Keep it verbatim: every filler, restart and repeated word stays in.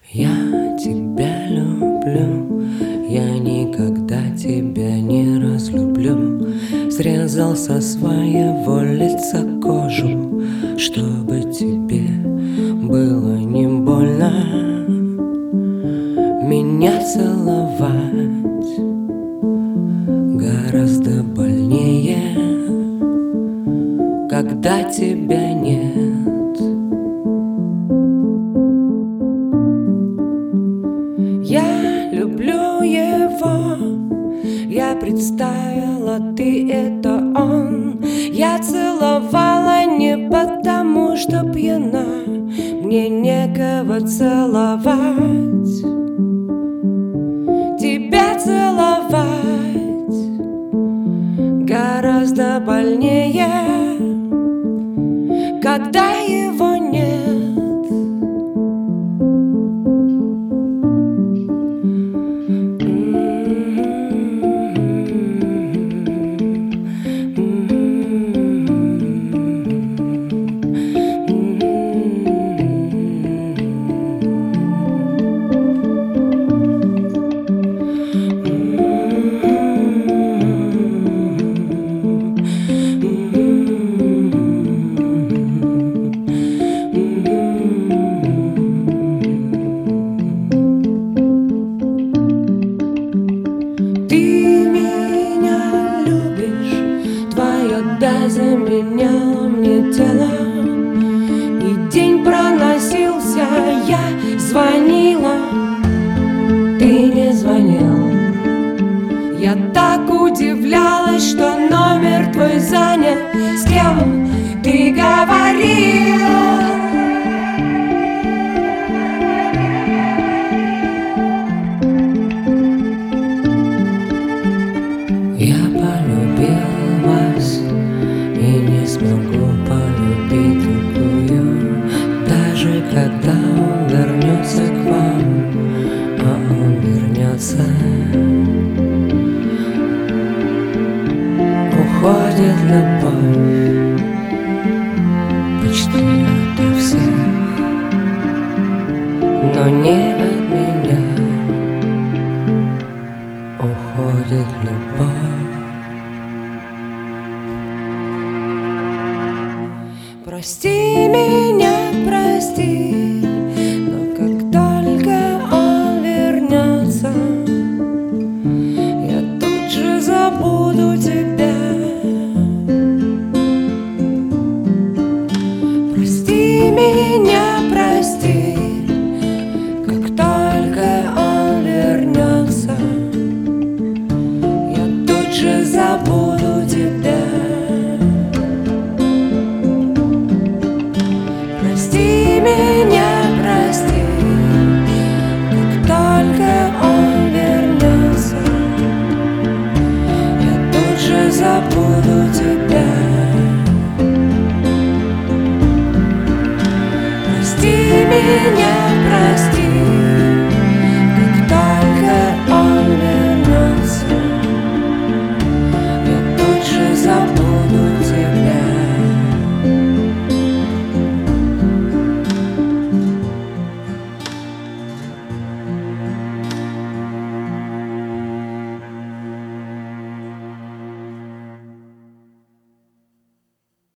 Я тебя люблю, я никогда тебя не разлюблю. Срезал со своего лица кожу, чтобы тебе было не больно меня целовать. Гораздо больнее, когда тебя нет. Я люблю его, я представила, ты — это он. Я целовала не потому, что пьяна, мне некого целовать. Тебя целовать гораздо больнее, когда его нет. Да, заменяла мне тело, и день проносился, я звонила, ты не звонил. Я так удивлялась, что номер твой занят. С кем ты говорил? Я полюбил вас и не смогу полюбить другую, даже когда он вернется к вам, а он вернется. Уходит любовь почти ото всех, но не от меня. Уходит любовь. Прости меня, прости, но как только он вернется, я тут же забуду тебя. Прости меня, прости, как только он вернется, я тут же забуду тебя. Прости меня, прости, как только он вернется, я тут же забуду тебя. Прости меня, прости.